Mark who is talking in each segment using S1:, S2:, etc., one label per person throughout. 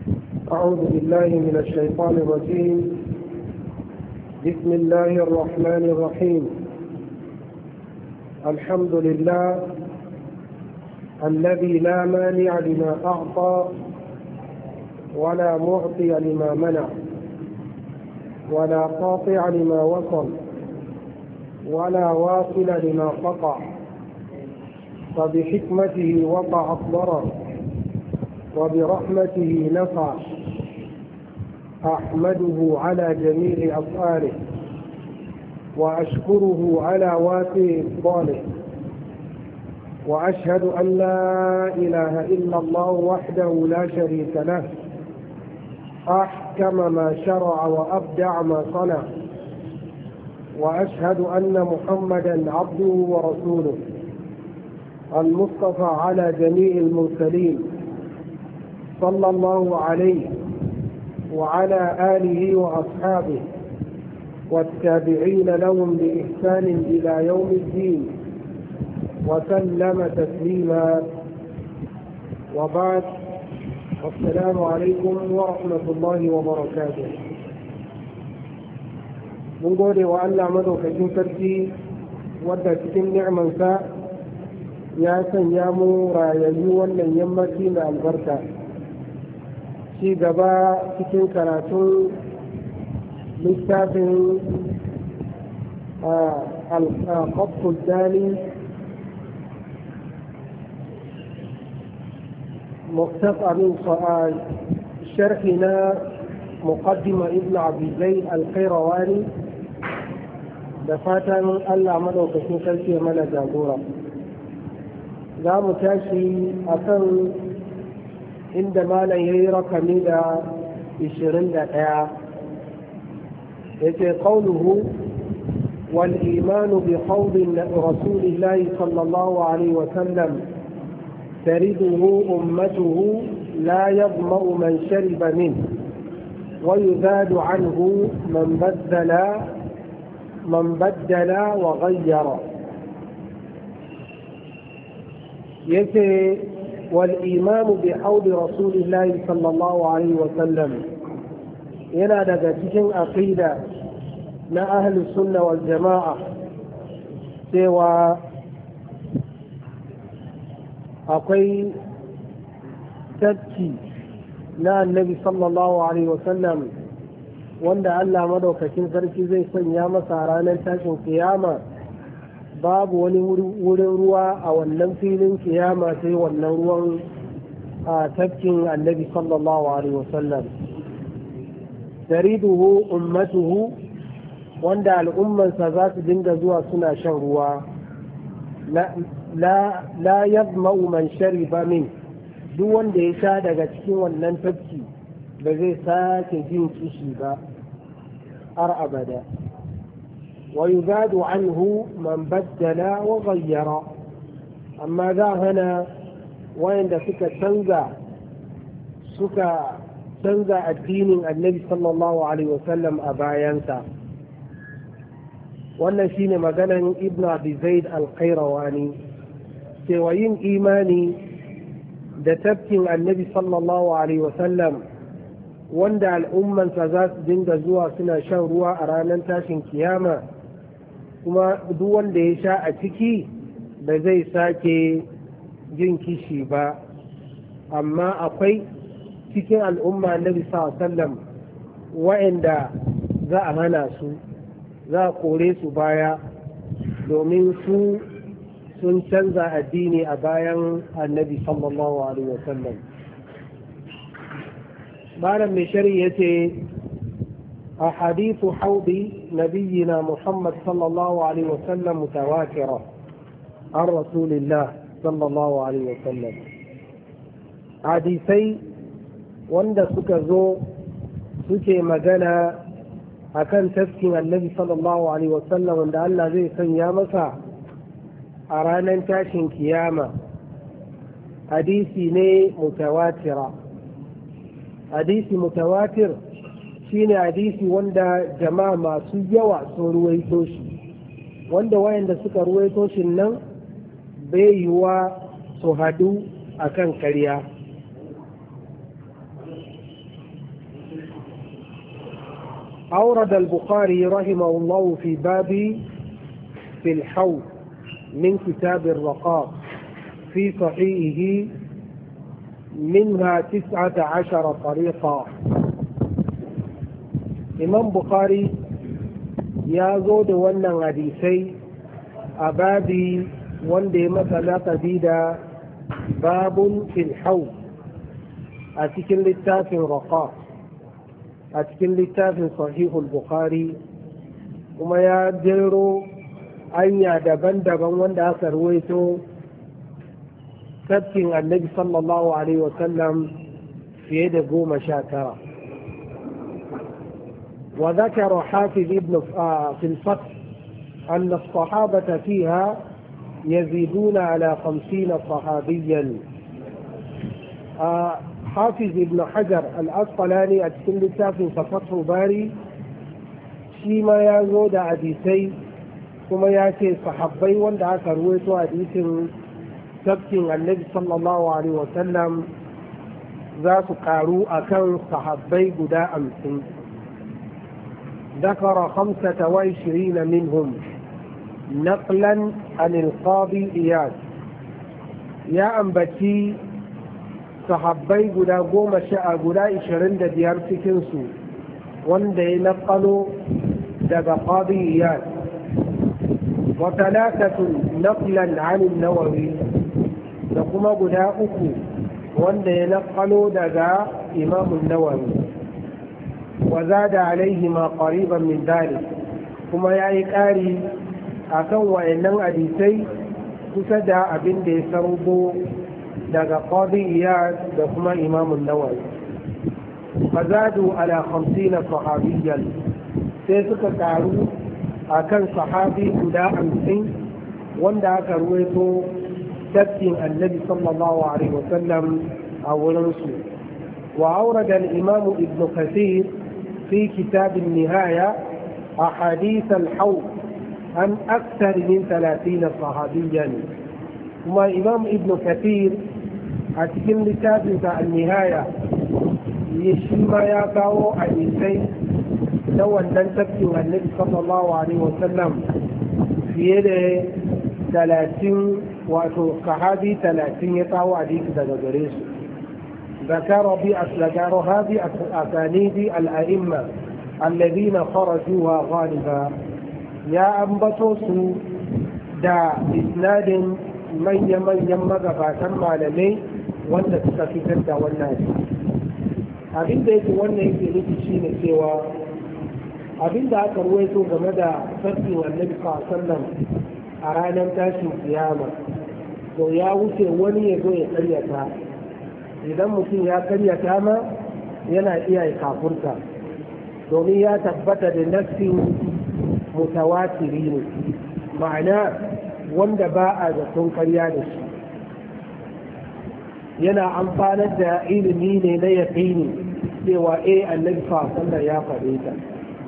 S1: أعوذ بالله من الشيطان الرجيم. بسم الله الرحمن الرحيم. الحمد لله الذي لا مانع لما أعطى ولا معطي لما منع ولا قاطع لما وصل ولا واصل لما قطع، فبحكمته وقع الضرر وبرحمته نفع. أحمده على جميع أفعاله وأشكره على واسع إفضاله، وأشهد أن لا إله إلا الله وحده لا شريك له، أحكم ما شرع وأبدع ما صنع. وأشهد أن محمدا عبده ورسوله المصطفى على جميع المرسلين، صلى الله عليه وعلى آله وأصحابه والتابعين لهم بإحسان إلى يوم الدين، وسلم تسليما. وبعد، السلام عليكم ورحمة الله وبركاته. من قول وأن عمدوا كجوترتي ودى نعمة يا سيامو رايو من يمتي مع البركة في قباء cikin karatun littafin الخط الثاني مختصر من شرحنا مقدمة ابن عبد زيد القيرواني دفاتا ألا مدو كشوكا في ملا جابورا. za mu tashi a kan inda malam ya yi rakami da 21 yake qawluhu wal imanu bi qawli rasulillahi sallallahu alaihi wa sallam tariduhu ummatuhu la yadma'u man shariba min wa yuzadu anhu man baddala wa ghayyara. yake wal imanu bi haudi rasulillahi sallallahu alaihi wa sallam yana daga cikin aqida na ahli sunna wal jama'a cewa akwai tafki na annabi sallallahu alaihi wa sallam wanda Allah madaukakin sarki zai sanya masa ranar tashin kiyama. babu wani wurin ruwa a wannan filin kiyama sai wannan ruwan a tafkin annabi sallallahu alaihi wasallam. tariduhu ummatuhu wanda al'ummansa za su dinga zuwa suna shan ruwa. la yadma'u man shariba min, duk wanda ya sha daga cikin wannan tafki ba zai sake jin kishi ba har abada. ويزاد عنه من بدل وغير. أما ذا هنا وين سكا تنزع الدين النبي صلى الله عليه وسلم أبايانسا. wannan shine maganan ibn abi zaid al-qayrawani cewa yin imani da tafkin annabi sallallahu alaihi wasallam wanda al'ummansa za su dinga zuwa suna shan ruwa a ranar tashin kiyama, kuma duk wanda ya sha a ciki ba zai sake jin kishi ba. amma akwai cikin al'umma annabi sallallahu alaihi wasallam wa'anda za a hana su, za a kore su baya domin su sun canza addini a bayan annabi sallallahu alaihi wasallam. malam mai shari'a yace أحاديث حوض نبينا محمد صلى الله عليه وسلم متواترة عن رسول الله صلى الله عليه وسلم. حديثي wanda suka zo suke magana akan tafkin annabi sallallahu alaihi wasallam wanda Allah zai sanya masa a ranar tashin kiyama, hadisi ne mutawatira. hadisi mutawatir shine hadisi wanda jama'a masu yawa sun ruwaito shi, wanda wayanda suka ruwaito shi nan bai yiwa su hadu akan karya. أورد البخاري رحمه الله في باب في الحوض من كتاب الرقاق في صحيحه منها 19 طريقة. إمام بخاري يا زود ونن حديثي أبابي وندي مثلا تزيد باب في الحوض أتكن للتاف الرقاق أتكن للتاف صحيح البخاري وما يجروا أن يدبن وندا سرويته تبكين النبي صلى الله عليه وسلم في يد قوم شاكرا. وذكر حافظ ابن في الفتح أن الصحابة فيها يزيدون على 50 صحابيا. حافظ ابن حجر الأسقلاني أتكلم في فتح باري شيما يزود حديثي ثم يأتي صحابي وندع كرويته حديث تبكين النبي صلى الله عليه وسلم ذات قاروا أكان صحابي قداء أمسين. ذكر 25 منهم نقلا عن القاضي إياد. يا أنبتي صحابي قدا قوم شاء قدا 25 cikinsu wanda ya نقلوا daga قاضي إياد. وثلاثة نقلا عن النووي لكما قدا أكو wanda ya نقلوا daga إمام النووي. وزاد عليهما قريبا من ذلك كما يأي كاري akan wa'annan hadisai kusa da abin da ya sarbo daga qadi iyad da kuma imam an-nawawi. fazadu ala 50 sahabiyyan sai suka karu akan sahabi guda 50 wanda aka ruwaito tafsirin annabi sallallahu alaihi wasallam a wurin su. wa awrada al-imam ibn kathir fi kitab an-nihaya ahadith al-hawd عن أكثر من 30 صحابيا. وما إمام ابن كثير أتكلم لتابع النهاية يشيما يقاو حديثين لو أن تبكي النبي صلى الله عليه وسلم في يده 30 وصحابي 30 يقاو حديث دجاجريس. ذكر هذه أسانيد الأئمة الذين خرجوها غالبا. ya ambato su da isnadin manya-manyan magabatan malamai wanda suka fitar da wannan abin da yake wannan yake nufi shi ne cewa abin da aka ruwaito game da tafsirin annabi sallam a ranar tashin kiyama to ya wuce wani ya zo ya karyata. idan mutum ya karyata ma yana iya kafurta domin ya tabbata da nassin mutawatiri ne, ma'ana wanda ba a zaton karya da shi, yana amfanar da ilimi ne na yaƙini cewa annabi sallallahu ya faɗe ta.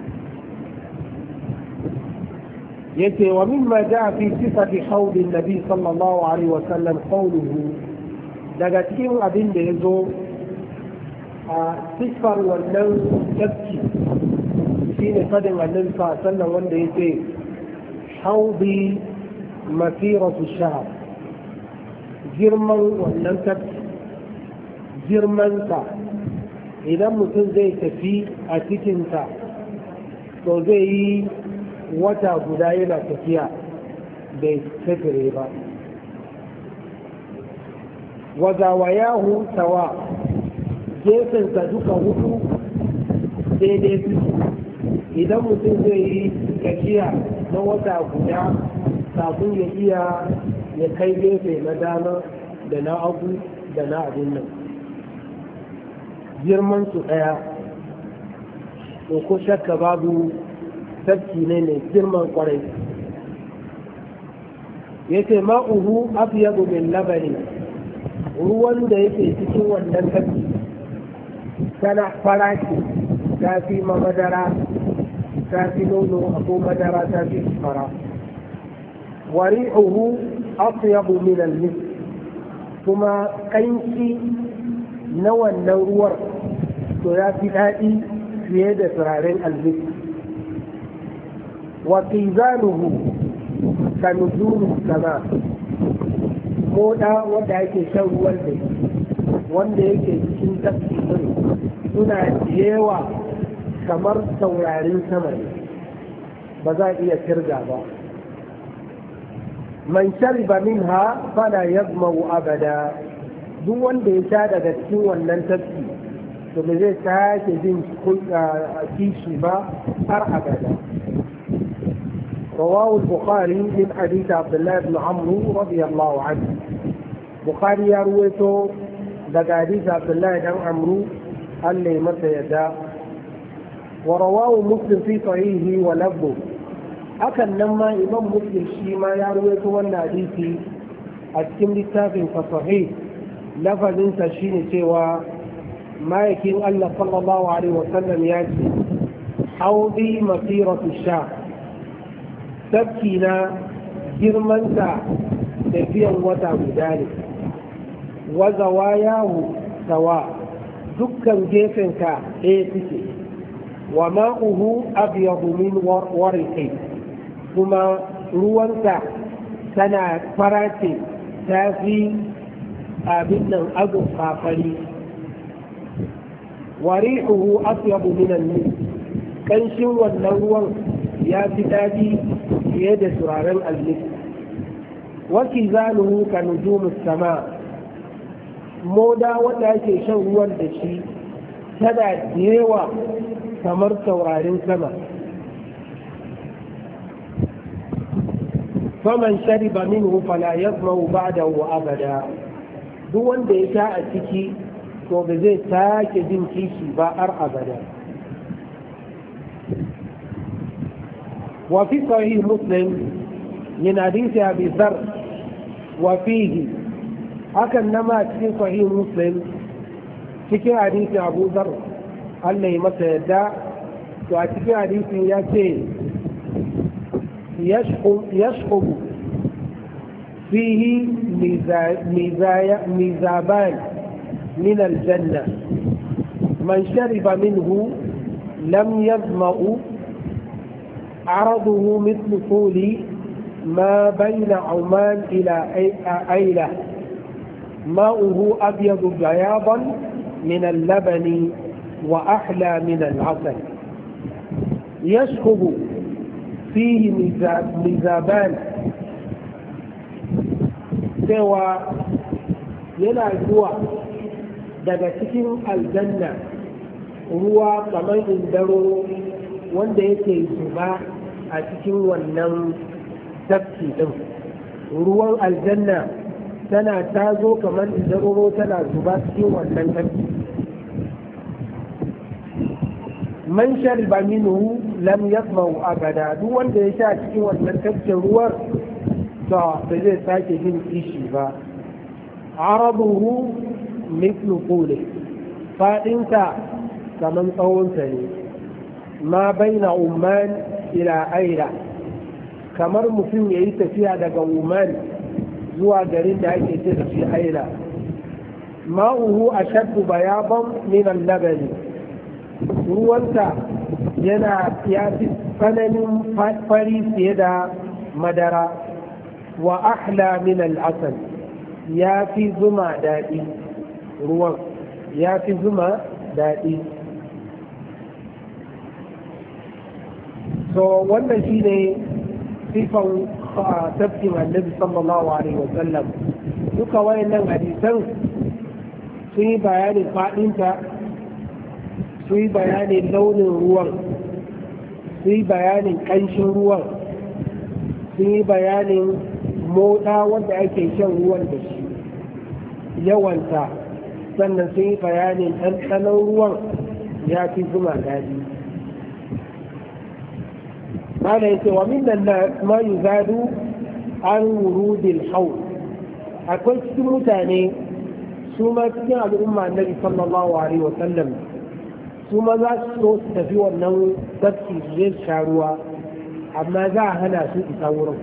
S1: yace wa mimma jaa fi sifati hawd an-nabi sallallahu alaihi wa sallam qawluhu, daga cikin abin da yazo a sifar wannan tafki shine fadin annabi sallallahu alaihi wa sallam wanda yace hawdi masiratu shahr, girman wannan tafki girmansa idan mutum zai tafi a cikinsa to zai yi wata guda yana tafiya bai tafire ba. wazawayahu sawa, gefensa duka hudu daidai su. idan mutum zai yi tafiya na wata guda kafin ya iya ya kai gefe na dama da na hagu da na abin nan, girman su ɗaya, to ko shakka babu tafki ne mai girman kwarai. yace ma'uhu abyadu min labani, ruwan da yake cikin wannan tafki tana farashi ta fi madara, ta fi nono ko madara ta fi fara. wari'uhu atyabu min al-misk, kuma kanki na wannan ruwar to ya fi daɗi fiye da turaren almiski. وقيزانه كنجوم السماء مودا wanda yake shan ruwan da wanda yake cikin tafsirin suna yawa kamar taurarin sama ne ba za a iya kirga ba man shariba minha fala yazmau abada duk wanda ya sha daga cikin wannan tafsi to ba zai sake jin kishi ba har abada رواه البخاري من حديث عبد الله بن عمرو رضي الله عنه بخاري يرويته لدى حديث عبد الله بن عمرو اللي متى يدا ورواه مسلم في صحيحه ولفظه أكن لما إمام مسلم شيما يرويته ولا حديثي أتكلم للتافه فصحيح لفظ انت شيني سوى ما يكين الله صلى الله عليه وسلم يأتي حوضي مسيرة الشام tafkina girmansa tafiyan wata guda ne wazawa yahu sawa dukkan gefenka ɗaya suke wa ma'uhu abyadu min warqi kuma ruwansa tana farace ta fi abin nan agun fafari wa rihuhu asyabu min an-nis kanshin wannan ruwan ya fi daɗi fiye da turaren almis waki zanuhu ka nujumus sama moda wanda ake shan ruwan da shi tana da yawa kamar taurarin sama faman shariba minhu fala yazmau ba'dahu abada duk wanda ya sha a ciki to ba zai sake jin kishi ba har abada وفي صحيح مسلم من حديث أبي ذر وفيه أكن نما في صحيح مسلم في حديث أبو ذر اللي متى يدع وفي حديث ياتي يشقب فيه ميزابان من الجنة من شرب منه لم يظمأ عرضه مثل طول ما بين عمان إلى أيلة ماؤه أبيض بياضا من اللبن وأحلى من العسل يشخب فيه ميزابان سوى yana zuwa daga cikin aljanna ruwa kamar indaro wanda yake zuba a cikin wannan tafki din ruwan aljanna tana tazo kamar indaro tana zuba cikin wannan tafki man shariba minhu lam yasma'u abada duk wanda ya sha cikin wannan tafkin ruwan to ba zai sake jin kishi ba arabuhu mithlu quli fadinta kaman tsawonsa ne ma baina umman ila aila kamar mutum ya yi tafiya daga umman zuwa garin da ake ce da shi aila ma'uhu ashaddu bayaban min al-labani ruwanta yana ya fi tsananin fari fiye da madara wa ahla min al-asal ya fi zuma daɗi ruwan ya fi zuma daɗi so wannan shi ne sifan tafkin annabi sallallahu alaihi wasallam duka wayannan hadisan sun yi bayanin faɗinta sun yi bayanin launin ruwan sun yi bayanin ƙanshin ruwan sun yi bayanin moɗa wanda ake shan ruwan da shi yawanta sannan sun yi bayanin ɗanɗanon ruwan ya fi zuma daɗi mana yake wa minnan na ma yi zadu an wurudin hau akwai cikin mutane su ma cikin al'umma annabi sallallahu alaihi wa sallam su ma za su so su tafi wannan tafki su je sha ruwa amma za a hana su isa wurin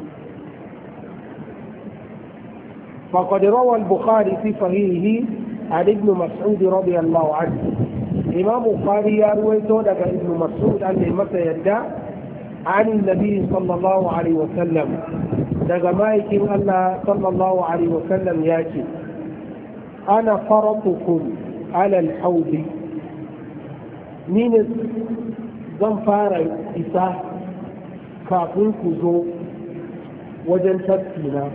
S1: فقد روى البخاري في صحيحه عن ابن مسعود رضي الله عنه إمام البخاري يروي لك ابن مسعود أن متى يدعى عن النبي صلى الله عليه وسلم دقمائك الله صلى الله عليه وسلم ياتي أنا فرطكم على الحوض من زنفار إساء كافون كزو وجن تبكينا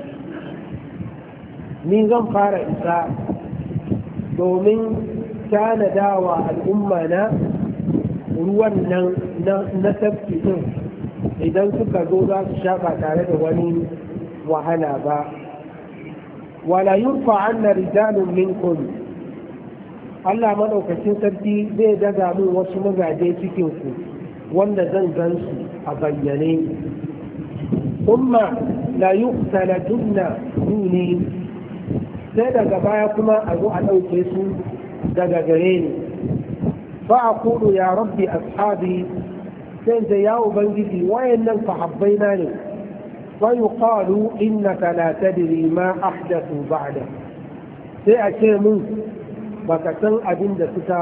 S1: من زنفار إساء دومين كان داوى الأمة ruwan nan na tafki din idan suka zo za su sha ba tare da wani wahala ba wala yurfa anna rijalun minkum Allah madaukakin sarki zai daga mun wasu mazaje cikin ku wanda zan gan su a bayyane kuma la yuqtala dunna duni sai daga baya kuma a zo a ɗauke su daga gare ni فأقول يا ربي أصحابي سنت يا أبنجي وإن صحبيناني ويقال إنك لا تدري ما أحدثوا بعده سيأتيمون وكتن أبن دستا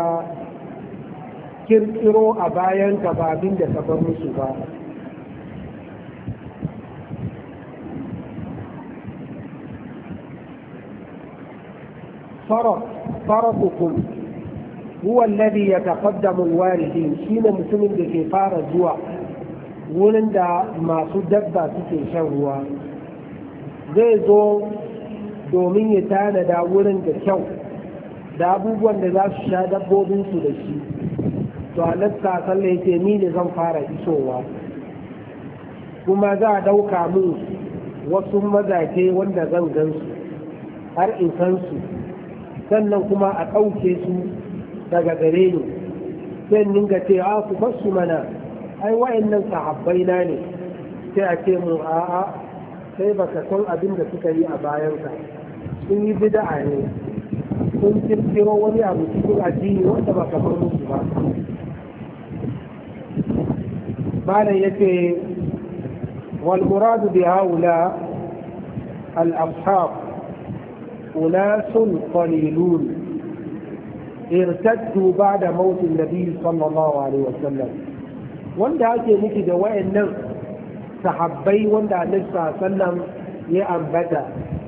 S1: كركرو أبايا كبابين دستا مسوها فرطكم هو الذي يتقدم الوالدين شين مسلم بكي فار زوا wurin da masu dabba suke shan ruwa zai zo domin ya tanada wurin da kyau da abubuwan da za su sha dabbobinsu da shi to alaska sallah yake ni ne zan fara isowa kuma za a ɗauka mun wasu mazaje wanda zan gansu har in san su sannan kuma a ɗauke su daga gare ni sai ninga ce a ku basu mana ai wa'annan sahabbai na ne sai a ce mu a'a sai baka san abin da suka yi a bayanka sun yi bid'a ne sun kirkiro wani abu cikin addini wanda ba ka bar musu ba malam yace wal muradu bi haula al ashab unasun qalilun ارتدوا بعد موت النبي صلى الله عليه وسلم wanda ake nufi da wayannan sahabbai wanda Annabi sallallahu ya ambata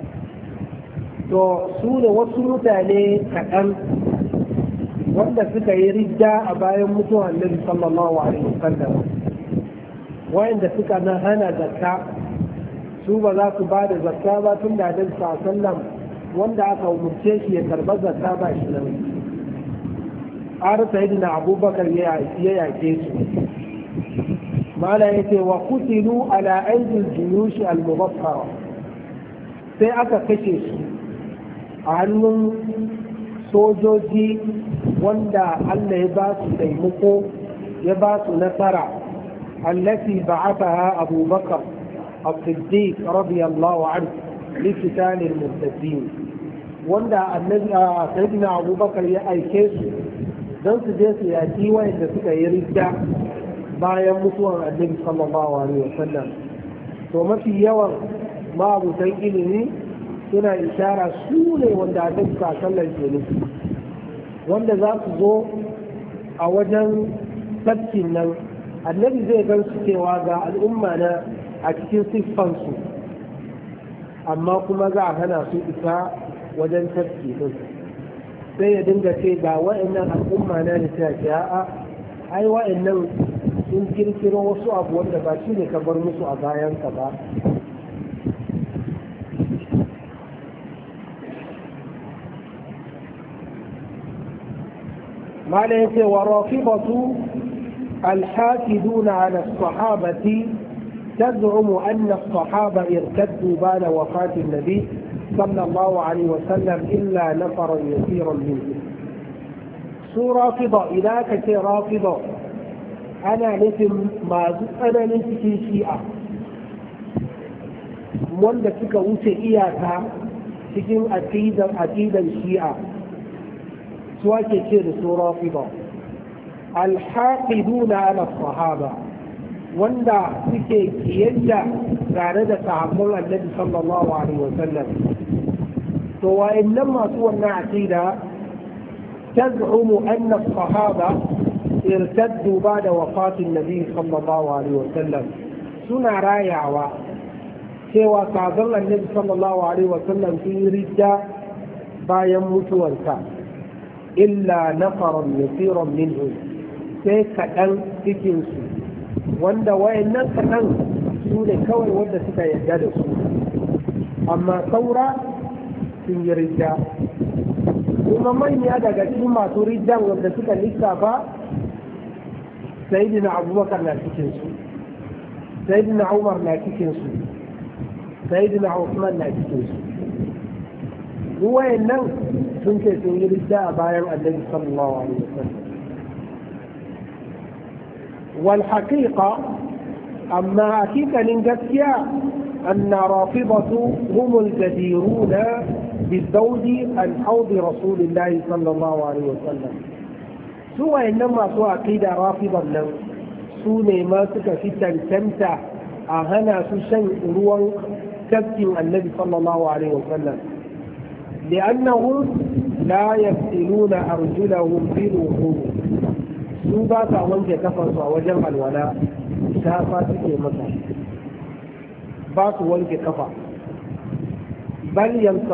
S1: to su ne wasu mutane kaɗan wanda suka yi ridda a bayan mutuwar Annabi sallallahu alaihi wasallam wayanda suka na hana zakka su ba za su ba da zakka ba tun da Annabi sallallahu wanda aka umurce shi ya karba zakka ba shi nan har sayyidina Abubakar ya yake su mala yake wa kutilu ala aidil juyush al-mubakkara sai aka kashe su a hannun sojoji wanda Allah ya ba su taimako ya ba su nasara allati ba'athaha Abu Bakar as-Siddiq radiyallahu anhu li qital al-murtadin wanda annabi sayyidina Abu Bakar ya aike su don su je su yaki wayanda suka yi ridda bayan mutuwar annabi sallallahu alaihi wasallam to mafi yawan ma'abutan ilimi suna ishara su ne wanda annabi sallallahu alaihi wasallam wanda za su zo a wajen tafkin nan annabi zai gan su cewa ga al'umma na a cikin siffansu amma kuma za a hana su isa wajen tafki din sai ya dinga ce ga wa'annan al'umma na da ta ce a'a ai wa'annan sun kirkiro wasu abu wanda ba shi ne ka bar musu a bayanka ba mala yace wa rafidatu الحاكدون على الصحابة تزعم أن الصحابة ارتدوا بعد وفاة النبي صلى الله عليه وسلم إلا نفرا يسيرا منهم سو رافضة إذا كنت رافضة أنا نفهم أنا نفهم شيئا wanda suka wuce iyaka cikin aƙidar shi'a su ake ce da su rafida alhaqiduna ala sahaba wanda suke kiyayya tare da sahabban annabi sallallahu alaihi wasallam to wa'annan masu wannan aqida taz'umu anna sahaba ارتدوا بعد وفاة النبي صلى الله عليه وسلم سنة رايعة سوى صادر النبي صلى الله عليه وسلم في ردة باين متوانسا إلا نفرا يسيرا منهم sai kaɗan cikinsu wanda wayannan kaɗan su ne kawai wanda suka yarda da su amma saura sun yi ridda kuma manya daga cikin masu riddan wanda suka lissafa sayyidina abubakar na cikinsu sayyidina umar na cikinsu sayyidina usman na cikinsu duk wayannan sun ce sun yi ridda a bayan annabi sallallahu alaihi wasallam والحقيقة أما حقيقة لنجسيا أن رافضة هم الجديرون بالزوج عن حوض رسول الله صلى الله عليه وسلم سوى إنما سوى عقيدة رافضة له سوى ما في تنتمتع أهنا سوشن روان تبكي النبي صلى الله عليه وسلم لأنهم لا يغسلون أرجلهم بالوضوء su ba sa wanke kafansu a wajen alwala shafa suke masa ba su wanke kafa bal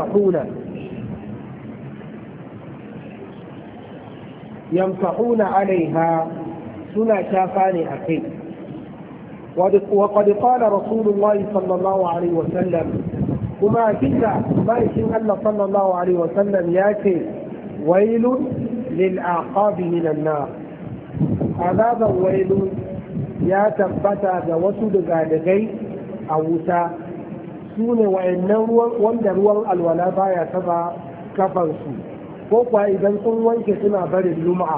S1: yamsahuna alaiha suna shafa ne a kai وقد قال رسول الله صلى الله عليه وسلم كما كتا ما يشين الله صلى الله عليه وسلم ياتي ويل للأعقاب من النار azaban wailu ya tabbata ga wasu daga-dagai a wuta su ne wa'annan wanda ruwan alwala baya taba kafansu ko kuwa idan sun wanke suna barin lum'a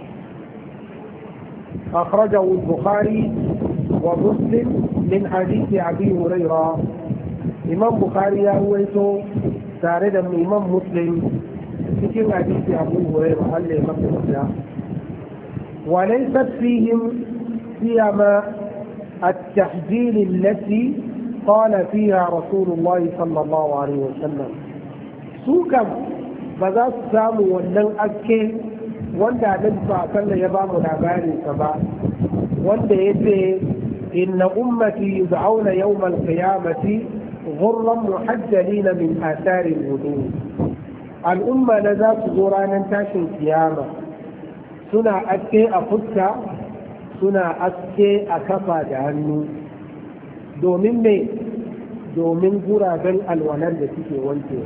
S1: akhrajahu al-bukhari wa muslim min hadisi abi hurairah imam bukhari ya ruwaito tare da imam muslim cikin hadisi abu hurairah Allah ya maka وليست فيهم سيما التحجيل التي قال فيها رسول الله صلى الله عليه وسلم سوكم بذا سامو ونن أكي wanda nan ba sallah ya ba mu labarin sa ba wanda yace inna ummati yud'auna yawm al-qiyamati ghurran muhajjalin min athari al-wudu al-umma la za su zo ranar tashin kiyama suna aske a fuska suna aske a kafa da hannu domin me domin guraben alwalar da suke wankewa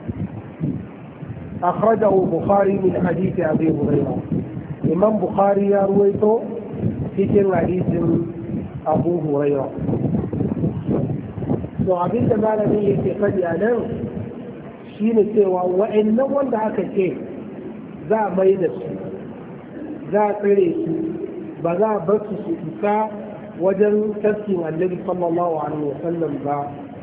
S1: أخرجه البخاري من حديث أبي هريرة إمام بخاري يرويته في حديث أبو هريرة وعبيد ما لم يتقد أنا شين سوى وإن وندعك شيء ذا ميدس ذا قريش بذا بس سئسا وجن تسكن النبي صلى الله عليه وسلم ذا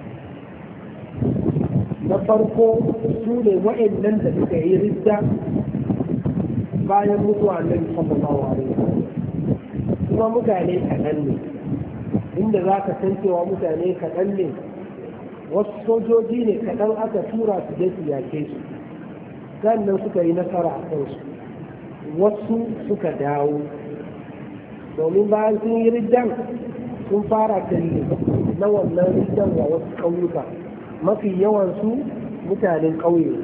S1: na farko su ne wa'annan da suka yi ridda bayan mutuwa annabi sallallahu alaihi wasallam kuma mutane kaɗan ne inda za ka san cewa mutane kaɗan ne wasu sojoji ne kaɗan aka tura su je su yake su sannan suka yi nasara a kansu wasu suka dawo domin bayan sun yi riddan sun fara kalli na wannan riddan wa wasu ƙauyuka mafi yawansu mutanen ƙauye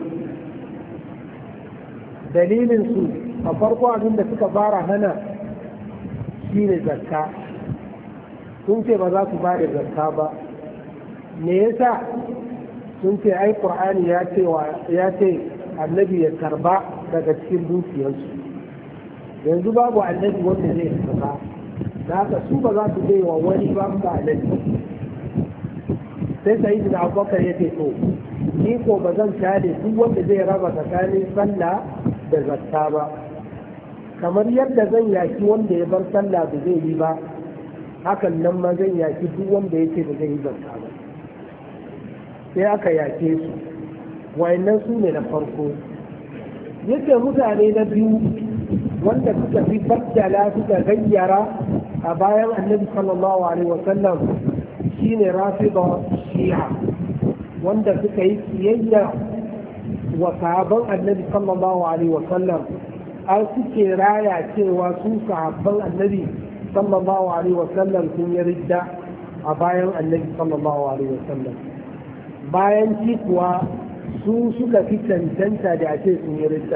S1: dalilinsu a farko abin da suka fara hana shi ne zakka sun ce ba za su ba da zakka ba me yasa sun ce ai qur'ani ya ce annabi ya karba daga cikin dukiyarsu yanzu babu annabi wanda zai karba da haka su ba za su bai wa wani ba annabi sai sai da abubakar ya ce to ni ko ba zan kyale duk wanda zai raba tsakanin sallah da zakka ba kamar yadda zan yaki wanda ya bar sallah da zai yi ba hakan nan ma zan yaki duk wanda ya ce da zai yi zakka ba sai aka yake su wayannan su ne na farko yake mutane na biyu wanda suka fi baddala suka gayyara a bayan annabi sallallahu alaihi wasallam shine rafida shi'a wanda suka yi kiyayya wa sahaban annabi sallallahu alaihi wasallam an suke raya cewa su sahabban annabi sallallahu alaihi wasallam sun yi ridda a bayan annabi sallallahu alaihi wasallam bayan ci kuwa su suka fi cancanta da ake sun yi ridda.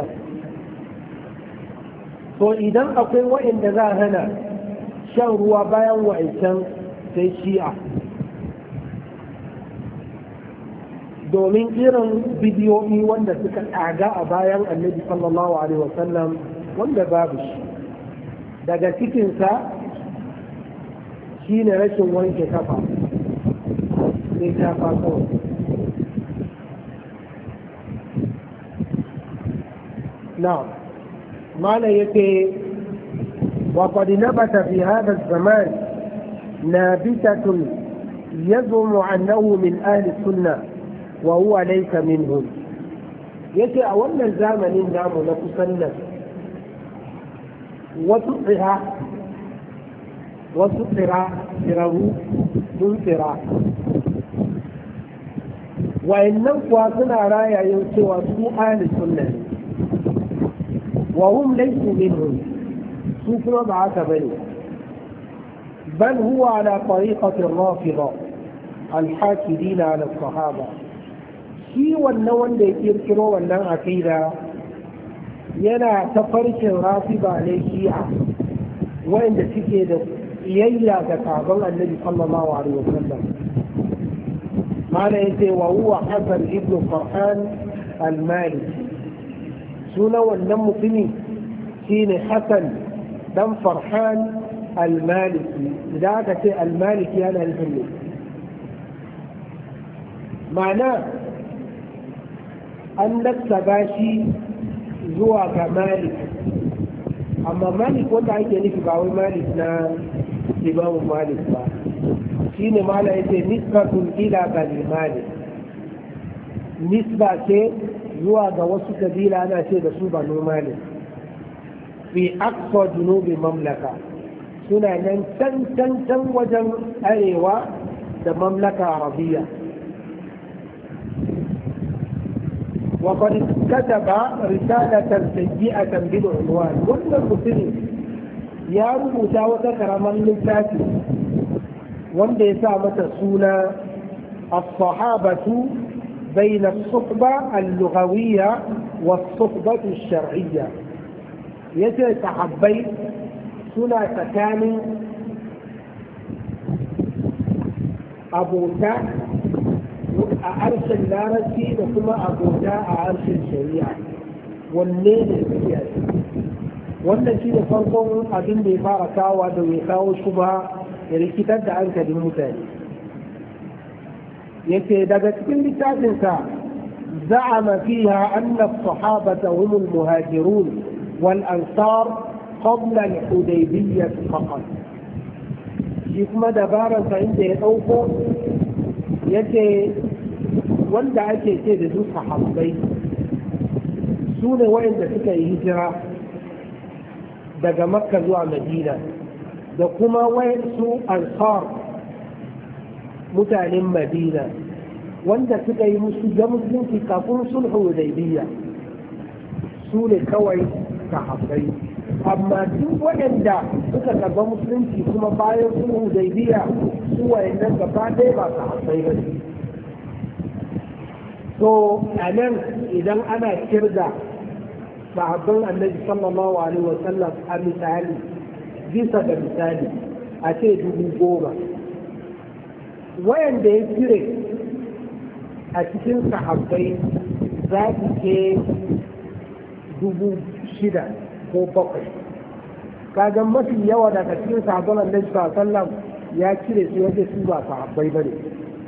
S1: to idan akwai wa'inda za a hana shan ruwa bayan wa'ancan sai shi'a domin irin bidiyoyi wanda suka ɗaga a bayan annabi sallallahu alaihi wasallam wanda babu shi daga cikinsa shi ne rashin wanke kafa sai shafa kawai. na mala yake وقد نبت في هذا الزمان نابتة يزعم أنه من أهل السنة وهو ليس منهم. يجي أولا الزمن النام نفسنا وسطرة منفرة وإنهم قواتنا رايا ينسوا سوء أهل السنة وهم ليسوا منهم سوء بعث بني بل هو على طريقة الرافضة الحاكدين على الصحابة. shi wannan wanda ya kirkiro wannan aqida yana ta farkin rafiba ne shi'a wanda suke da iyayya ga sabon annabi sallallahu alaihi wasallam. mala yace wa huwa hasan ibn farhan al-maliki sunan wannan mutumi shine hasan dan farhan al-maliki. idan aka ce al-maliki yana nufin ma'ana an nassaba shi zuwa ga malik amma malik wanda ake nufi ba wai malik na imamu malik ba shine mala yace nisbatun ila bani malik nisba ce zuwa ga wasu kabila ana ce da su banu malik fi aqsa junubi mamlaka suna nan can wajen arewa da mamlaka arabiya. وقد كتب رسالة سيئة بالعنوان وأن المسلم يا رب وتكر من لساتي وأن يسامة سونا الصحابة بين الصحبة اللغوية والصحبة الشرعية. يتحبي سنة تكامل أبوتا a harshen larabci da kuma abota a harshen shari'a wanne ne tafiya ce. wannan shi da farkon abin da ya fara kawo da ya kawo shubha ya rikitar da hankalin mutane. yake daga cikin littafinsa za'ama fiha anna as-sahabata hum al-muhajirun wal ansar qabla al-hudaybiyyah faqat. shi kuma dabaransa inda ya dauko yace wanda ake ce da su sahabbai su ne waɗanda suka yi hijira daga makka zuwa madina da kuma su ansar mutanen madina wanda suka yi musu ga musulunci kafin sulhu hudaybiyya su ne kawai sahabbai. amma duk waɗanda suka karɓa musulunci kuma bayan sulhu hudaybiyya su waɗannan gaba ɗaya ba sahabbai ba ne. to a nan idan ana kirga sahabban annabi sallallahu alaihi wa sallam a misali bisa ga misali a ce 10,000 wayanda ya cire a cikin sahabbai za su ke 6,000 ko 7,000. kaga mafi yawa daga cikin sahabban annabi sallallahu alaihi wa sallam ya cire su waje su ba sahabbai bane.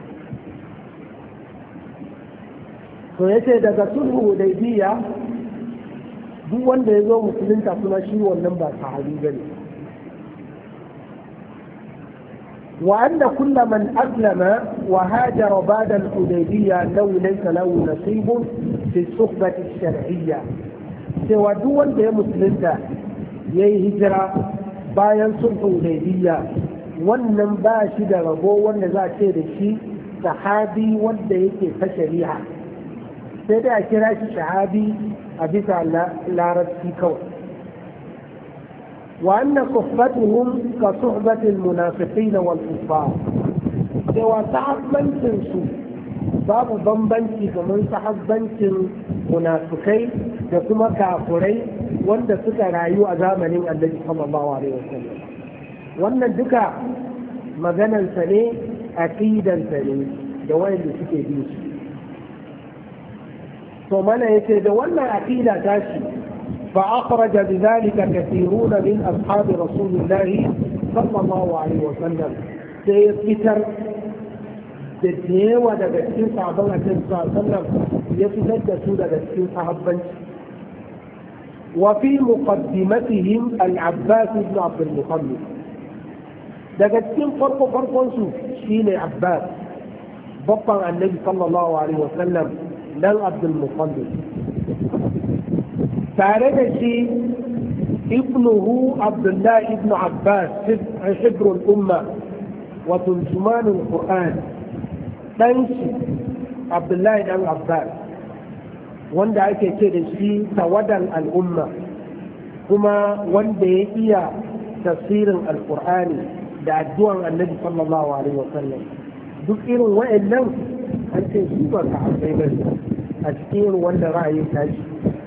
S1: to yace daga sulhu hudaybiya duk wanda ya zo musulunta kuma shi wannan ba sahabi bane. wa anna kull man aslama wa hajara ba'da al-hudaybiyya law laysa lahu nasibun fi suhbati ash-shar'iyya. cewa duk wanda ya musulunta yayi hijira bayan sulhu hudaybiya wannan ba shi da rabo wanda za a ce da shi sahabi wanda yake ta shari'a sai dai a kira shi shahabi a bisa larabci kawai وأن صحبتهم كصحبة المنافقين والكفار سوى صحبنتين سو باب بمبنتي كمان صحبنتين منافقين كما كافرين وأن سكر رايو أزامن النبي صلى الله عليه وسلم وأن الدكا مغنى سنة أكيدا سنة جوائل سكي بيش ثم أنا يتدولنا أكيدا تاشي فأخرج بذلك كثيرون من أصحاب رسول الله صلى الله عليه وسلم سيكتر بالديوة دكتين صعبان صلى الله عليه وسلم يفتد سودة دكتين صعبان وفي مقدمتهم العباس بن عبد المطلب دكتين فرق شين عباس بطن النبي صلى الله عليه وسلم لن عبد المطلب tare da shi ibnuhu abdullahi ibn abbas hibrul umma wa turjumanul qur'an dan shi abdullahi dan abbas wanda ake ce da shi tawadan al'umma kuma wanda ya iya tafsirin alqur'ani da addu'an annabi sallallahu alaihi wasallam duk irin wa'annan an ce shi ba ka haɗe ba a cikin wanda ra'ayin tashi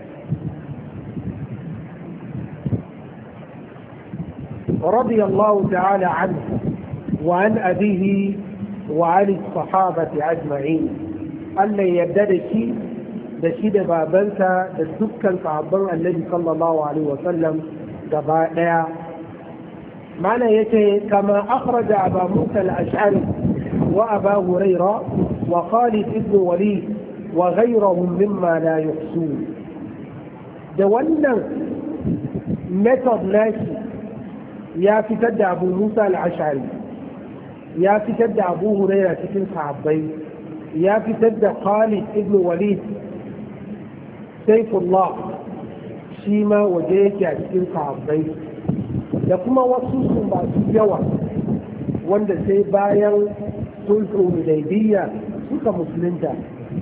S1: رضي الله تعالى عنه وعن أبيه وعن الصحابة أجمعين ألا يبدأ دشيد بابنسا دسكا صعبان النبي صلى الله عليه وسلم دبائع معنى يتي كما أخرج أبا موسى الأشعري وأبا هريرة وخالد بن وليد وغيرهم مما لا يحسون دولنا ميثود ناشي ya fitar da abu musa al'ashari ya fitar da abu huraira cikin sahabbai ya fitar da khalid ibn walid saifullah shi ma waje yake a cikin sahabbai da kuma wasu su masu yawa wanda sai bayan sulhu hudaybiyya suka musulunta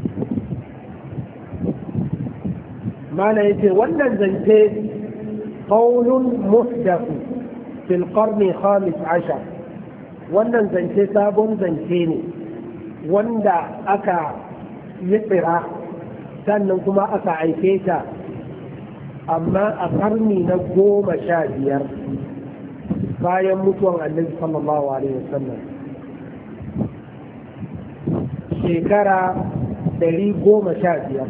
S1: mana yace wannan zance qaulun muhdath في القرن الخامس عشر wannan zance sabon zance ne wanda aka yi tsira sannan kuma aka aike ta amma a karni na 15 bayan mutuwan annabi sallallahu alaihi wasallam shekara 115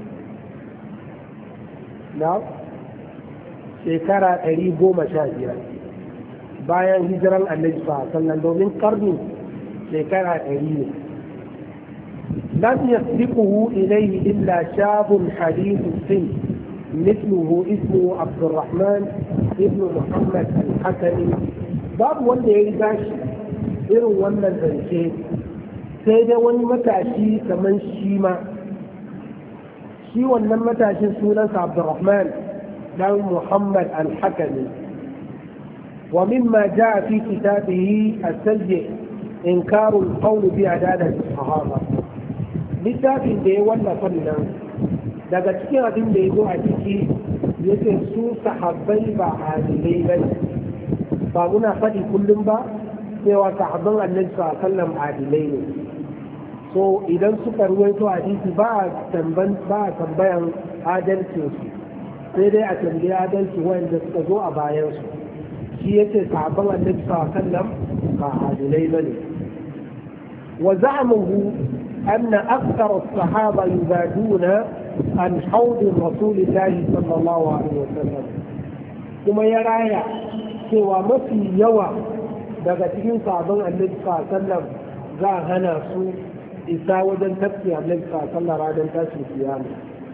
S1: na shekara 115 bayan hijiran annabi sallallahu domin karni shekara 100 ne lam yasbiquhu ilayhi illa shabun hadith sin مثله اسمه عبد الرحمن ابن محمد الحكمي باب wanda ya riga shi irin wannan zance sai dai wani matashi kamar shi ma shi wannan matashin sunansa Abdurrahman dan Muhammad al-Hakami ومما جاء في كتابه السجع إنكار القول بعدالة الصحابة littafin da ya wallafa nan daga cikin abin da ya zo a ciki yake su sahabbai ba adilai ba ba muna faɗi kullum ba cewa sahabban annabi sallallahu adilai ne so idan suka ruwaito hadisi ba tambayan adalcin su sai dai a tambayi adalci wanda suka zo a bayan su shi yake sahabban annabi sallallahu ba adilai ba ne wa za'amuhu أن أكثر الصحابة يبادون عن حوض رسول الله صلى الله عليه وسلم كما يرى سوى ما في يوى daga cikin sabon annabi sallallahu za a hana su isa wajen tafki annabi sallallahu ranar tashin kiyama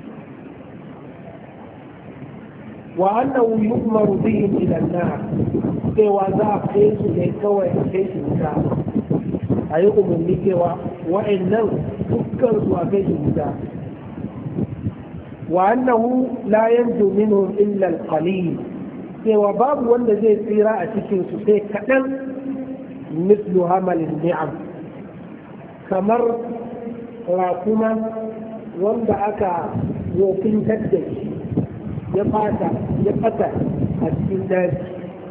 S1: wa annahu yu'maru bihim ila an-nar cewa za a kai su ne kawai a kai su wuta a yi umarni cewa wa'annan dukkan su a kai su wuta wa annahu la yanju minhum illa al-qalil cewa babu wanda zai tsira a cikin su sai kaɗan mislu hamalin ni'am kamar rakuma wanda aka wofin shi ya fata a cikin daji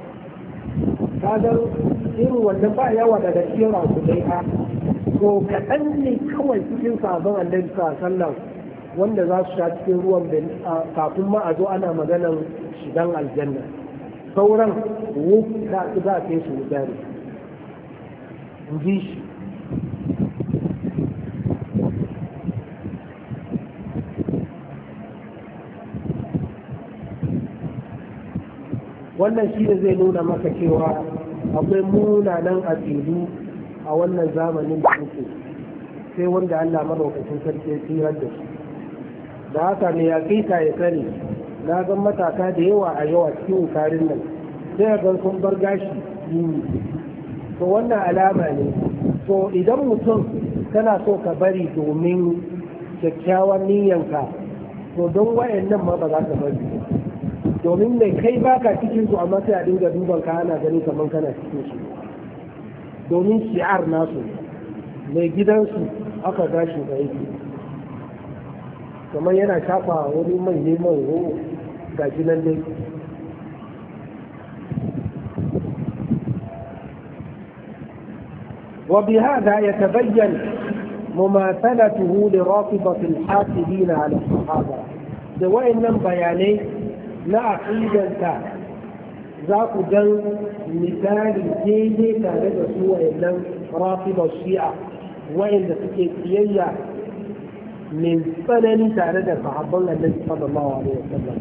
S1: kaga irin wannan ba yawa daga cikin rasulai a to kaɗan ne kawai cikin sabon annabi sallallahu wanda za su sha cikin ruwan kafin ma a zo ana maganan shigan aljanna sauran wuf za a kai su wuta ne in ji shi wannan shi da zai nuna maka cewa akwai munanan aƙidu a wannan zamanin da suke sai wanda Allah madaukakin sarki ya tsirar da shi da haka ne ya kita ya sani na ga matasa da yawa a yawa cikin karin nan sai ga sun bar gashi yini to wannan alama ne to idan mutum kana so ka bari domin kyakkyawan niyyanka to don wayannan ma ba za ka bari domin mai kai baka cikin su amma sai a dinga duban ka ana gani kamar kana cikin su domin shi'ar nasu mai gidansu aka gashi da yake kamar yana shafa wani mai neman ho ga jinan dai وبهذا يتبين مماثلته لرافضة الحاسدين على الصحابة ده وإنما بياني na aƙidanta za ku gan misali daidai tare da su wayannan rafibar shi'a wayanda suke kiyayya mai tsanani tare da sahabban annabi sallallahu alaihi wasallam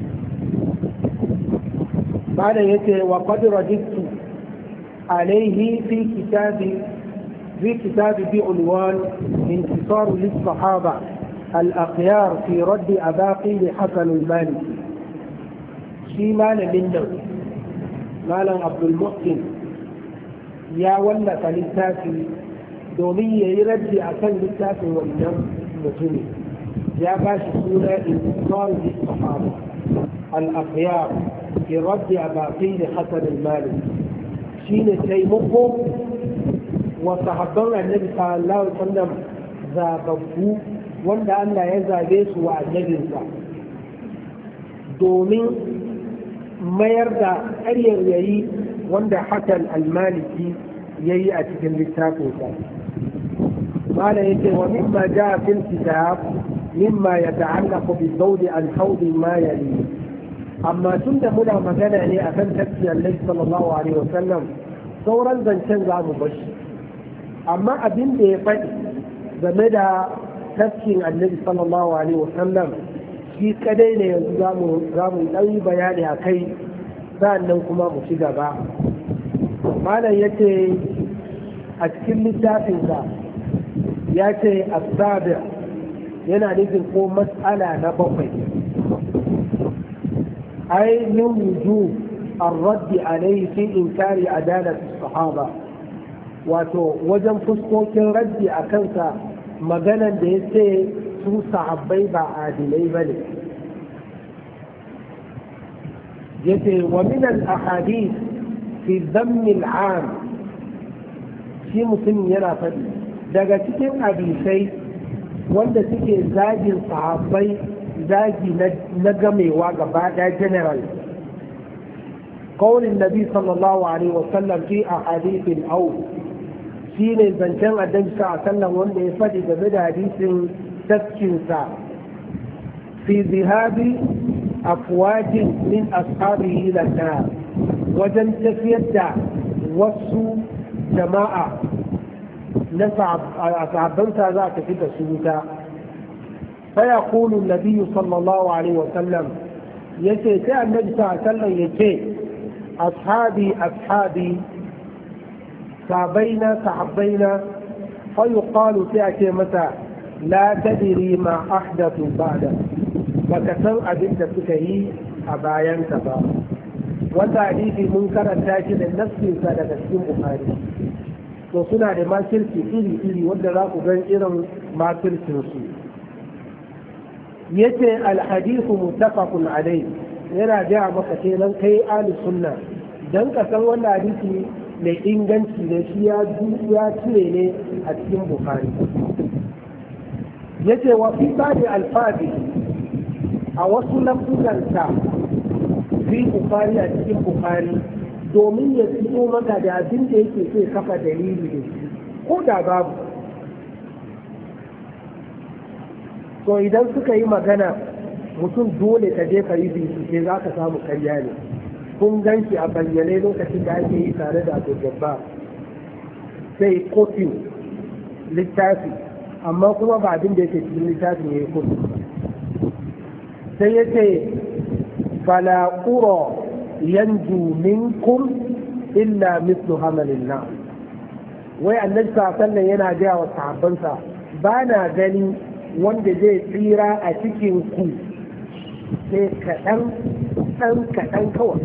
S1: bada yace wa qad rajittu alaihi fi kitabi bi unwan intisar lis sahaba al-akhyar fi radd abaqi hasan al-maliki shi malamin nan malam abdulmuhsin ya wallafa littafi domin ya yi raddi a kan littafin wannan mutumi ya ba shi suna intisar bi sahaba al-akhyar fi raddi abaqi hasan al-malik shine taimako wa sahabban annabi sallallahu alaihi wasallam zababbu wanda Allah ya zabe su wa annabinsa domin mayar da ƙaryar yayi wanda hakan almaliki ya yi a cikin littafinsa mala yake wa mimma ja fil kitab mimma yata'allaqu bi zawdi al hawd ma yali amma tunda muna magana ne akan tafsir Annabi sallallahu alaihi wasallam sauran zancen za mu bashi amma abin da ya faɗi game da tafsirin Annabi sallallahu alaihi wasallam shi kadai ne yanzu za mu ɗan bayani a kai sa'annan kuma mu ci gaba malam ya ce a cikin littafinsa ya ce asabi yana nufin ko matsala na bakwai ai min wuju الرد عليه في إنكار عدالة الصحابة wato wajen fuskokin raddi a kansa maganan da ya ce su sahabbai ba adilai ba ne yace wa min al-ahadith fi dhamm al-am shi mutum yana faɗi daga cikin hadisai wanda suke zagin sahabbai zagi na gamewa gaba ɗaya general قول النبي صلى الله عليه وسلم في أحاديث الأول شين زنكان النبي صلى الله عليه وسلم وأن يفدي بمدى حديث تسكنسا في ذهاب أفواج من أصحابه إلى النار وجن تفيد وصو جماعة نسعب أصحابنسا ذاك في تسويتا فيقول النبي صلى الله عليه وسلم يتي النبي صلى الله عليه وسلم يتي أصحابي أصحابي صحبينا فيقال تأتي متى لا تدري ما أحدث بعد وكسر أبدا تكهي أبايا تبا وتعريف منكر التاجر النفس سادة تسليم بخاري وصنع لما شركي إلي ودراك بين إرم ما شركي يتي الحديث متفق عليه yana gaya maka kenan kai ahli sunna dan ka san wannan hadisi mai inganci ne shi ya cire ne a cikin bukhari yace wa fi ba'di alfazi a wasu lafuzan ta fi bukhari a cikin bukhari domin ya fito maka da abin da yake so kafa dalili da shi ko da babu. to idan suka yi magana mutum dole ka je ka yi bincike za ka samu karya ne. kun gan shi a bayyane lokacin da ake yi tare da Abu Jabbar sai kofin littafi amma kuma ba abin da yake cikin littafin ya yi kofin sai ya ce fala qura yanju minkum illa mithlu hamalin na wai annabi sallallahu yana gaya wa sahabbansa ba na gani wanda zai tsira a cikin ku sai kaɗan kawai.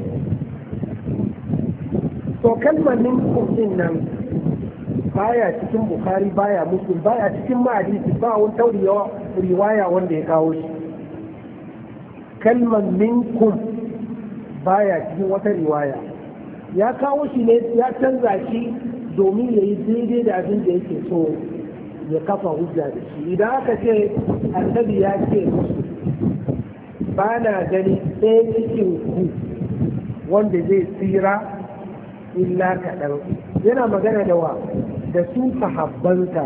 S1: to kalmar minkum din nan baya cikin Bukhari baya Muslim baya cikin hadisi ba wani tauriyawa riwaya wanda ya kawo shi. kalmar minkum baya cikin wata riwaya ya kawo shi ne ya canza shi domin ya yi daidai da abin da yake so ya kafa hujja da shi. idan aka ce annabi ya ce musu ba na gani ɗaya cikin ku wanda zai tsira illa kaɗan yana magana da wa da su sahabbansa.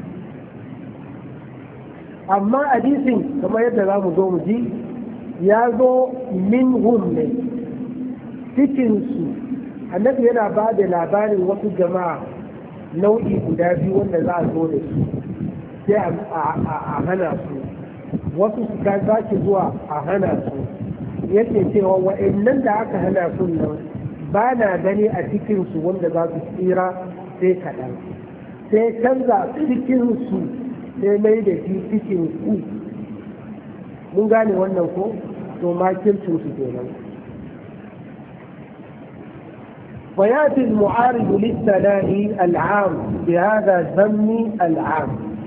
S1: amma hadisin kamar yadda za mu zo mu ji ya zo minhum ne cikinsu. annabi yana ba da labarin wasu jama'a nau'i guda biyu wanda za a zo da su sai a hana su wasu su ka sake zuwa a hana su yake cewa wa'annan da aka hana su nan ba na gani a cikinsu wanda za su tsira sai kaɗan sai canza cikinsu sai mai da shi cikin ku. mun gane wannan ko to makircin su kenan. وياتي المعارض للثناء العام بهذا الذم العام.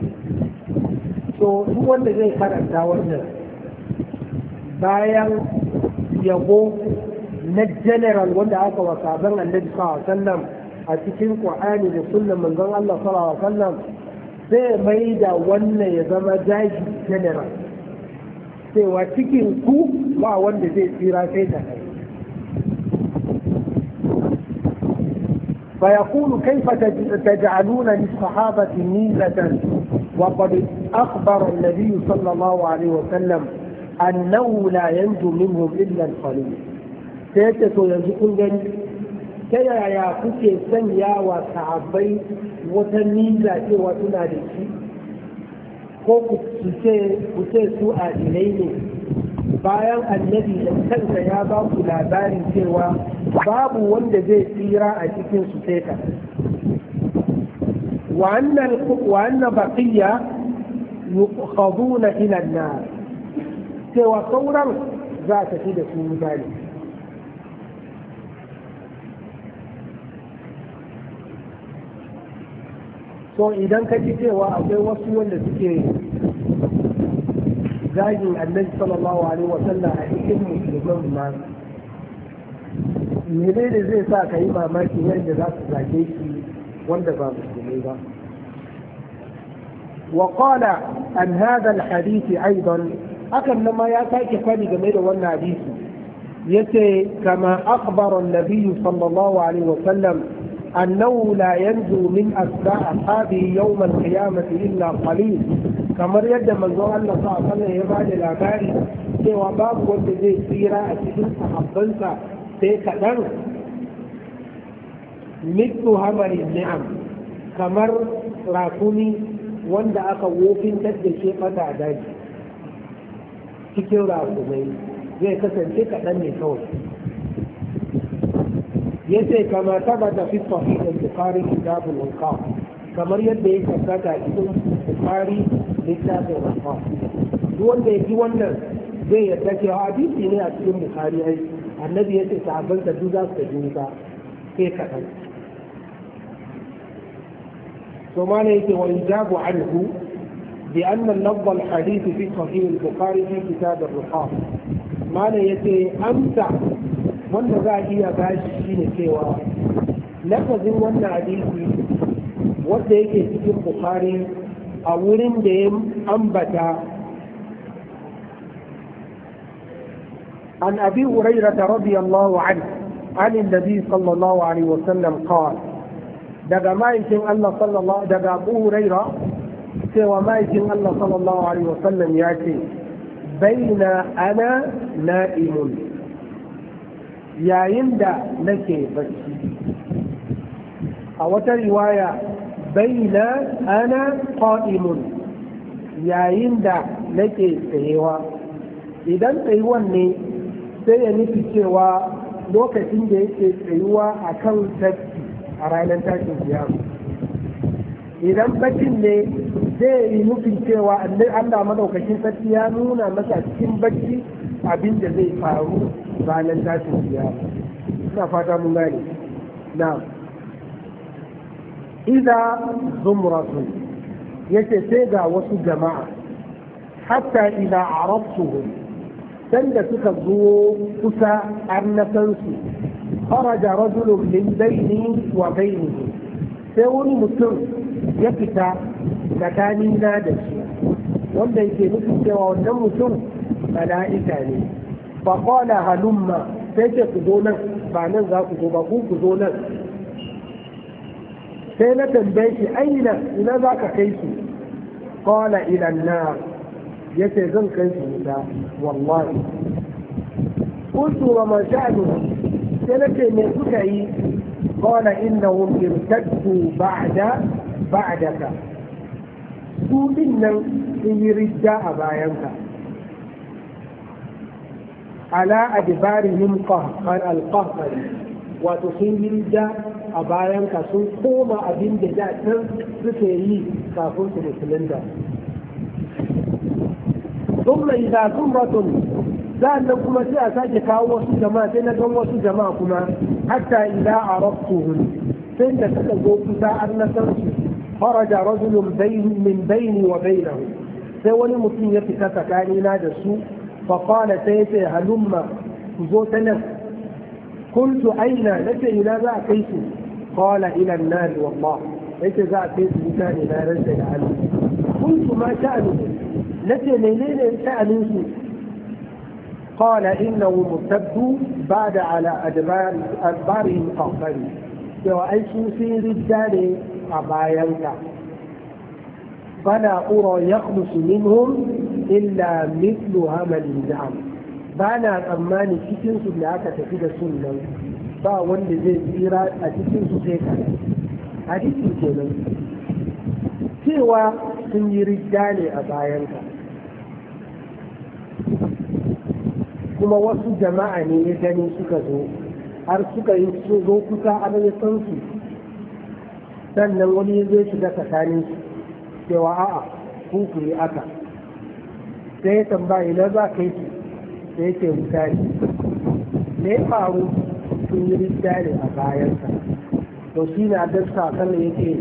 S1: so duk wanda zai karanta wannan bayan yabo na general wanda aka wa sabon annabi sallallahu alaihi wasallam a cikin Qur'ani da sunnan manzon Allah sallallahu alaihi wasallam sai mai da wannan ya zama daji general cewa cikin ku ba wanda zai tsira sai da kai. فيقول كيف تجعلون للصحابة ميزة وقد أخبر النبي صلى الله عليه وسلم أنه لا ينجو منهم إلا القليل. سيتسو ينجو جن كي يا كوكي سنيا وصحابي وتميزة وتنادي ko ku ce su a ne bayan annabi da kansa ya ba ku labarin cewa babu wanda zai tsira a cikin su sai ka wa anna baqiya yukhaduna ila an-nar cewa sauran za ta fi da su mutane. so idan ka ji cewa akwai wasu wanda suke zagin annabi sallallahu alaihi wa sallam a cikin musulman ma mene ne zai sa ka yi mamaki yadda za su zage shi wanda ba musulmai ba. وقال عن هذا الحديث أيضا أكن لما يأتي فني جميل وانا حديث يتي كما أخبر النبي صلى الله عليه وسلم أنه لا ينجو من أتباع أصحابه يوم القيامة إلا قليل كما يد من ذو الله صلى الله عليه وسلم يبعد الأباري سوى باب والذي سيرا أتبين أحبنسا سيكدر مثل همر النعم كمر راكوني wanda aka wofintar da shi fata daji cikin rakumai zai kasance kaɗan ne kawai. yace kama tabbata fi sahih al-bukhari kitab al-inqaf kamar yadda ya tabbata cikin bukhari littafin al-inqaf. duk wanda ya ji wannan zai yarda cewa hadisi ne a cikin bukhari ai annabi yace sahabban da duk za su ji ba sai kaɗan. ثم عليك وإجاب عنه بأن اللفظ الحديث في صحيح البخاري في كتاب الرقاق ما يتي أمتع وانا ذاكي باشين سوى لفظ وانا حديثي وانا يكي في البخاري أولين ديم أنبتا عن أبي هريرة رضي الله عنه عن النبي صلى الله عليه وسلم قال daga ma'aikin Allah sallallahu daga Abu Huraira cewa ma'aikin Allah sallallahu alaihi wasallam ya ce baina ana na'imun yayin da nake bacci a wata riwaya baina ana qa'imun yayin da nake tsayewa idan tsayuwan ne sai ya nufi cewa lokacin da yake tsayuwa a kan tafki a ranar tashin kiyama idan baccin ne zai yi nufin cewa Allah madaukakin sarki ya nuna masa cikin bacci abin da zai faru ranar tashin kiyama ina fata mun gane na idza zumratun yace sai ga wasu jama'a hatta idza arabtuhum sanda suka zo kusa arnatansu خرج رجل من بيني وبينه sai wani mutum ya fita tsakanina da shi wanda yake nufin cewa wannan mutum mala'ika ne faƙola halumma sai ce ku zo nan ba nan za ku zo ba ku zo nan sai na tambaye shi aina ina za ka kai su ƙola ilan na ya ce zan kai su wuta wallahi kuntu wa man sha'anu sai na ce me suka yi قال إنهم ارتدوا بعدك su nan sun yi ridda a bayanka ala adbarihim alqahqari wato sun yi ridda a bayanka sun koma abin da da can suke yi kafin su musulunta ثم إذا ثمرة sa'annan kuma sai a sake kawo wasu jama'a sai na gan wasu jama'a kuma hatta idza araftuhum sai da suka zo kusa an na san su faraja rajulun min bayni wa bainahu sai wani mutum ya fita tsakanina da su fa qala sai yace halumma ku zo ta nan kuntu aina nace ina za a kai su qala ila an-nar wallah yace za a kai su ita ne na rantsa da Allah kuntu ma sha'anu nace menene sha'anin su قال إنه مرتد بعد على أدبارهم قهقري وأي في رجال أبايانك فلا أرى يخلص منهم إلا مثل همل النعم بانا أماني cikin su da aka tafi da sunan ba wanda zai tsira a cikin su sai ka hadisi kenan cewa sun yi rijale a bayanka kuma wasu jama'a ne ya gani suka zo har suka yi su zo kusa a ya san su sannan wani zai shiga tsakanin su cewa a'a kun ku yi aka sai ya tambaya ina za ka yi su sai yake wuta ne me ya faru sun yi ridda ne a bayansa to shi na dasta kallon yake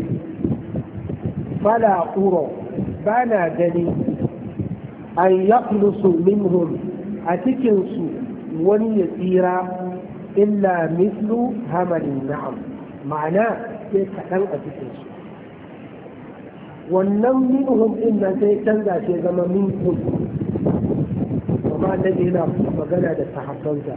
S1: fala uro ba na gani an yakhlusu minhum a cikinsu wani ya tsira illa mislu hamalin na'am ma'ana sai kaɗan a cikinsu wannan minhum ɗin nan sai canza ce zama minhum amma da yana magana da sahabbansa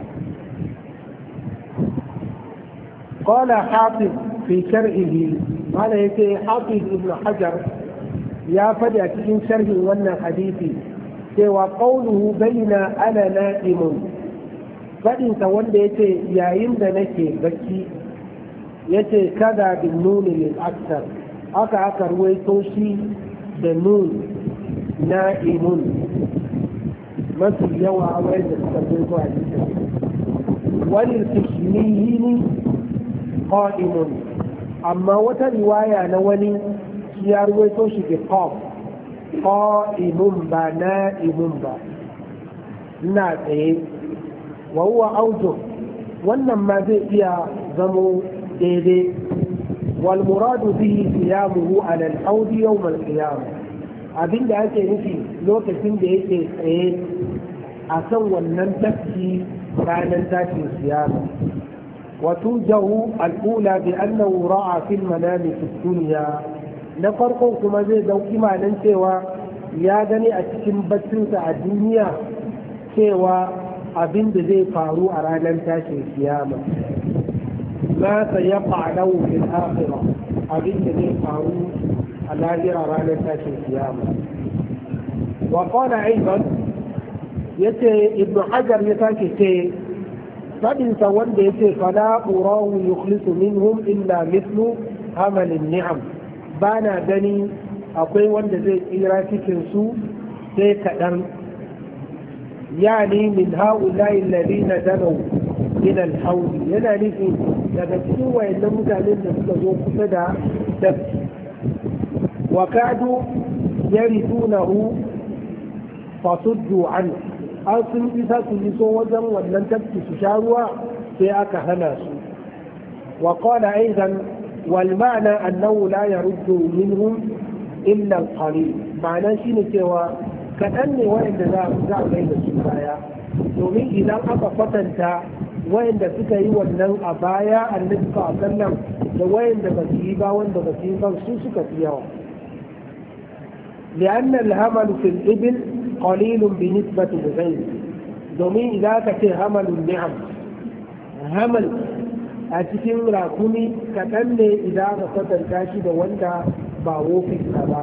S1: قال حافظ في شرحه قال يكي حافظ ابن حجر يا فدى في شرح ون حديثي cewa qawluhu baina ana na'imun fadin sa wanda yace yayin da nake bacci yace kada bin nuni lil akthar aka ruwaito shi da nun na'imun mafi yawa a wayar da suka zo a cikin wani tishmihini qa'imun amma wata riwaya na wani ya ruwaito shi da qaf qa'imun ba na'imun ba ina tsaye wa huwa aujo wannan ma zai iya zamo daidai wal muradu bihi qiyamuhu ala al-hawd yawm al-qiyamah abinda ake nufi lokacin da yake tsaye a kan wannan tafki ranar tashin siyama وتوجه الأولى بأنه رأى في المنام في الدنيا نفرق كما زي دوكي ما ننسوا يا غني أتكم بسنسة الدنيا سوى abin da zai faru a ranar tashin kiyama ma sayaqa lahu fil akhirah abin da zai faru a lahira ranar tashin kiyama wa qala aidan yace ibnu hajar ya sake ce fadinsa wanda yace fala urahu yukhlisu minhum illa mithlu amal ni'am bana gani akwai wanda zai tsira cikin su sai kaɗan yani min ha'ula'i alladhina danaw ila al-hawl yana nufi daga cikin wayannan mutanen da suka zo kusa da dabbi wa kadu yaridunahu fasuddu an an sun isa su iso wajen wannan tafki su sha ruwa sai aka hana su wa qala aidan wal ma'na annahu la yaruddu minhum illa al-qalil ma'ana shine cewa kaɗan ne wayanda za a mai da su baya domin idan aka kwatanta wayanda suka yi wannan a baya annabi sallallahu da wayanda ba su yi ba wanda ba su yi ba su suka fi yawa لأن الهمل في الإبل قليل بنسبة الغير domin idan aka ce hamalun ni'am hamal a cikin rakumi kaɗan ne idan aka kwatanta shi da wanda ba wofin ba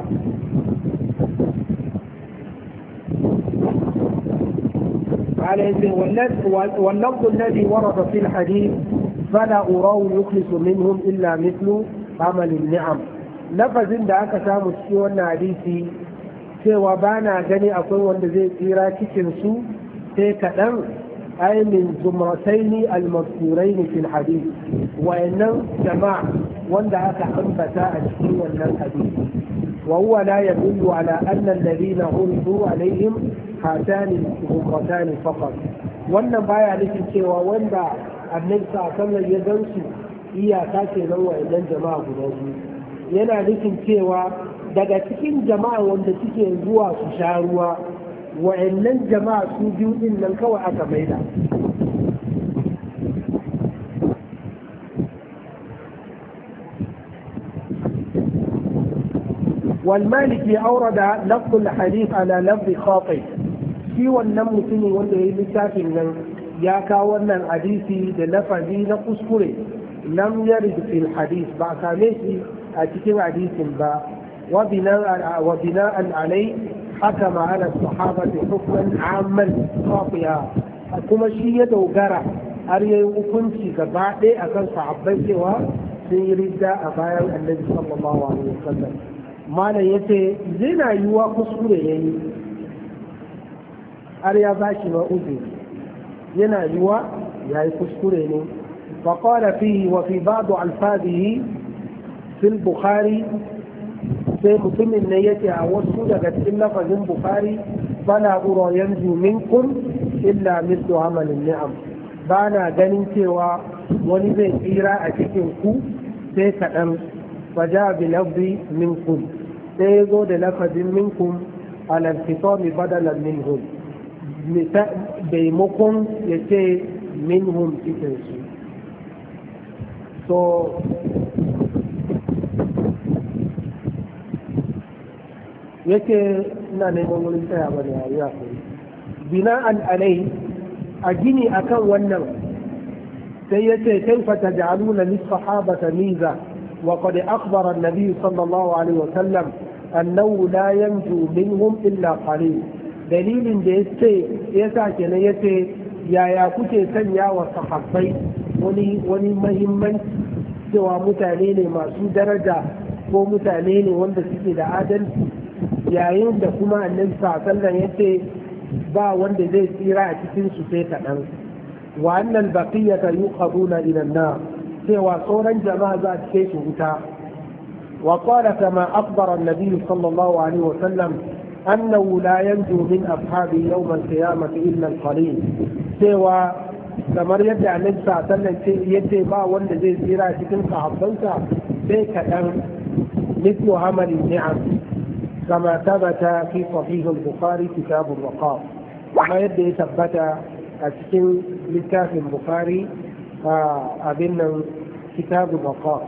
S1: واللفظ الذي ورد في الحديث فلا أراه يخلص منهم إلا مثل عمل النعم لفظ da aka samu cikin wannan hadisi cewa ba na gani akwai wanda zai tsira cikin su sai kaɗan ay min zumrataini al-mazkuraini fil hadith wayannan jama'a wanda aka ambata a cikin wannan hadisi wa huwa la yadullu ala anna alladhina uridu alaihim hatani zumratani faqat wannan baya nufin cewa wanda annabi sallallahu ya gansu iyaka ce nan wayannan jama'a guda biyu yana nufin cewa daga cikin jama'a wanda suke zuwa su sha ruwa wa'annan jama'a su biyu din nan kawai aka maida والمالكي أورد لفظ الحديث على لفظ خاطئ في wannan mutumin wanda ya yi littafin nan ya kawo wannan hadisi da lafazi na kuskure lam yarid fil hadith ba same shi a cikin hadisin ba وبناء عليه حكم على الصحابة حكما عاما خاطئا كما شيء دوغرا أريد كنت كبعد أكن صحابي سوى سيرد أبايا النبي صلى الله عليه وسلم ما لا يتي زنا يوا كسورة يعني أريد باشي ما أذن زنا يوا يعني كسورة فقال فيه وفي بعض ألفاظه في البخاري sai mutumin ne yake a wasu daga cikin lafazin bukari bana uro yanzu minkum illa mislu hamalin ni'am ba na ganin cewa wani zai tsira a cikin ku sai kaɗan faja bi lafzi minkum sai ya zo da lafazin minkum alal fitomi badalan minhum maimakon ya ce minhum cikin su so yake ina neman wurin tsaya bane a yi hakuri bina'an alai a gini akan wannan sai yace kaifa taj'aluna lis-sahabata miza wa qad akhbara an-nabi sallallahu alaihi wa sallam annahu la yanju minhum illa qalil dalilin da yasa kenan yace yaya kuke sanya wa sahabbai wani muhimmanci cewa mutane ne masu daraja ko mutane ne wanda suke da adalci yayin da kuma annabi sallallahu ya ce ba wanda zai tsira a cikin su sai kaɗan wa annal baqiyata yuqaduna ila an-nar cewa sauran jama'a za su kai su wuta wa qala kama akhbara an-nabi sallallahu alaihi wa sallam annahu la yanju min ashabi yawm al-qiyamati illa al-qalil cewa kamar yadda annabi sallallahu ya ce ba wanda zai tsira cikin sahabbansa sai kaɗan مثل عمل النعم كما ثبت في صحيح البخاري كتاب الوقار وما يدي ثبت أتكن لكاف البخاري أبن كتاب الوقار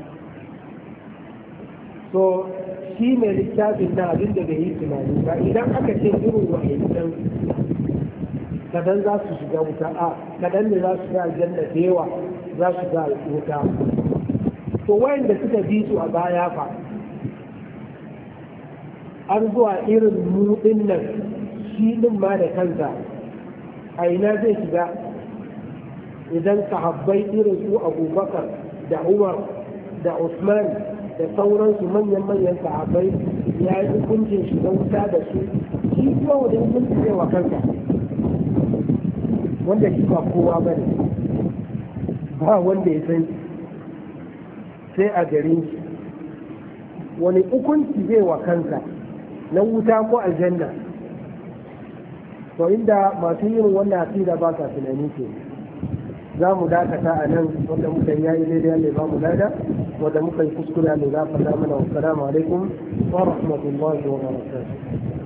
S1: so shi mai littafin na abin da bai yi tunani ba idan aka ce irin wa'annan kadan za su shiga wuta a kadan ne za su shiga aljanna da yawa za su shiga wuta to wayanda suka bi su a baya fa an zuwa irin mudin nan shi din ma da kansa a ina zai shiga idan sahabbai irin su abubakar da umar da usman da sauransu manyan sahabbai ya yi hukuncin shiga wuta da su shi kuma wani hukunci zai wa kansa wanda shi ba kowa ba ne ba wanda ya san sai a garin shi wani hukunci zai wa kansa na wuta ko aljanna to inda masu yin wannan asira ba sa tunani ke za mu dakata a nan wanda muka yi yayi daidai ne ba mu lada wanda muka yi kuskure ne za faɗa mana wassalamu alaikum wa rahmatullahi wa barakatuh